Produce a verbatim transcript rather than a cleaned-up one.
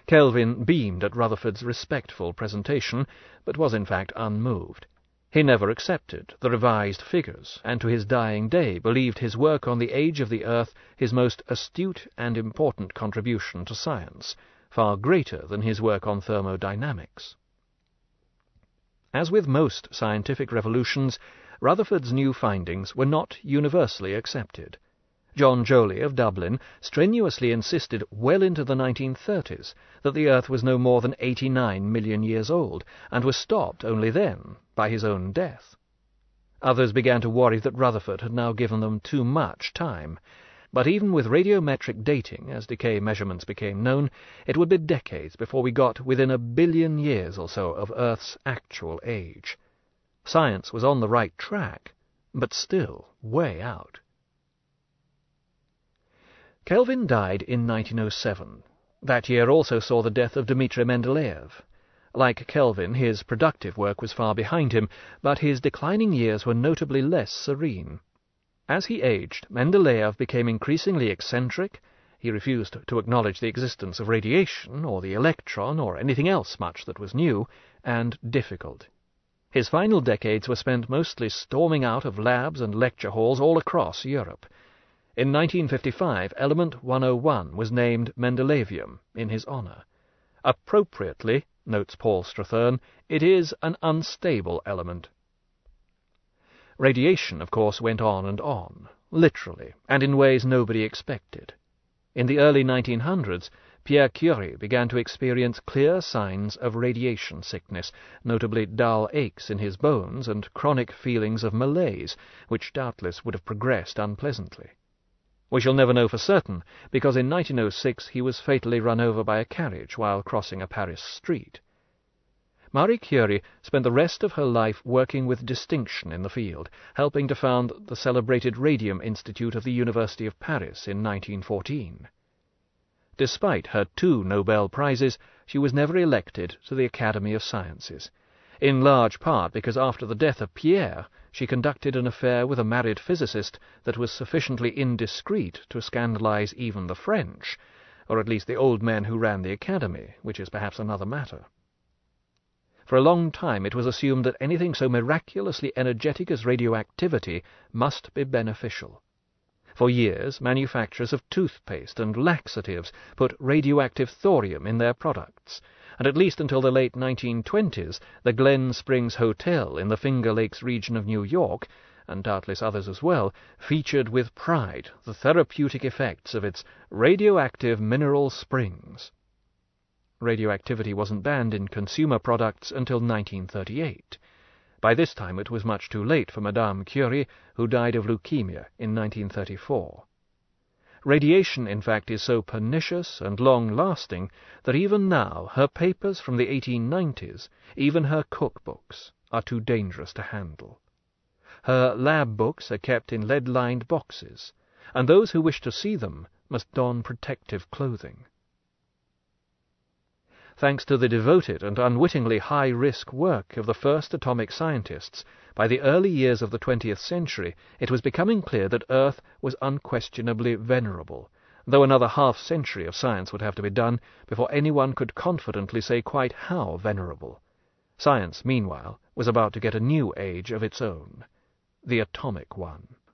Kelvin beamed at Rutherford's respectful presentation, but was in fact unmoved. He never accepted the revised figures, and to his dying day believed his work on the age of the Earth his most astute and important contribution to science, far greater than his work on thermodynamics. As with most scientific revolutions, Rutherford's new findings were not universally accepted. John Joly of Dublin strenuously insisted well into the nineteen thirties that the Earth was no more than eighty-nine million years old, and was stopped only then by his own death. Others began to worry that Rutherford had now given them too much time, but even with radiometric dating, as decay measurements became known, it would be decades before we got within a billion years or so of Earth's actual age. Science was on the right track, but still way out. Kelvin died in nineteen oh seven. That year also saw the death of Dmitri Mendeleev. Like Kelvin, his productive work was far behind him, but his declining years were notably less serene. As he aged, Mendeleev became increasingly eccentric. He refused to acknowledge the existence of radiation, or the electron, or anything else much that was new, and difficult. His final decades were spent mostly storming out of labs and lecture halls all across Europe. In nineteen fifty-five, element one oh one was named Mendeleevium in his honor. Appropriately, notes Paul Strathern, it is an unstable element. Radiation, of course, went on and on, literally, and in ways nobody expected. In the early nineteen hundreds, Pierre Curie began to experience clear signs of radiation sickness, notably dull aches in his bones and chronic feelings of malaise, which doubtless would have progressed unpleasantly. We shall never know for certain, because in nineteen oh six he was fatally run over by a carriage while crossing a Paris street. Marie Curie spent the rest of her life working with distinction in the field, helping to found the celebrated Radium Institute of the University of Paris in nineteen fourteen. Despite her two Nobel Prizes, she was never elected to the Academy of Sciences, in large part because after the death of Pierre, she conducted an affair with a married physicist that was sufficiently indiscreet to scandalize even the French, or at least the old men who ran the Academy, which is perhaps another matter. For a long time it was assumed that anything so miraculously energetic as radioactivity must be beneficial. For years, manufacturers of toothpaste and laxatives put radioactive thorium in their products, and at least until the late nineteen twenties, the Glen Springs Hotel in the Finger Lakes region of New York, and doubtless others as well, featured with pride the therapeutic effects of its radioactive mineral springs. Radioactivity wasn't banned in consumer products until nineteen thirty-eight. By this time it was much too late for Madame Curie, who died of leukemia in nineteen thirty-four. Radiation, in fact, is so pernicious and long-lasting that even now her papers from the eighteen nineties, even her cookbooks, are too dangerous to handle. Her lab books are kept in lead-lined boxes, and those who wish to see them must don protective clothing. Thanks to the devoted and unwittingly high-risk work of the first atomic scientists, by the early years of the twentieth century it was becoming clear that Earth was unquestionably venerable, though another half-century of science would have to be done before anyone could confidently say quite how venerable. Science, meanwhile, was about to get a new age of its own, the atomic one.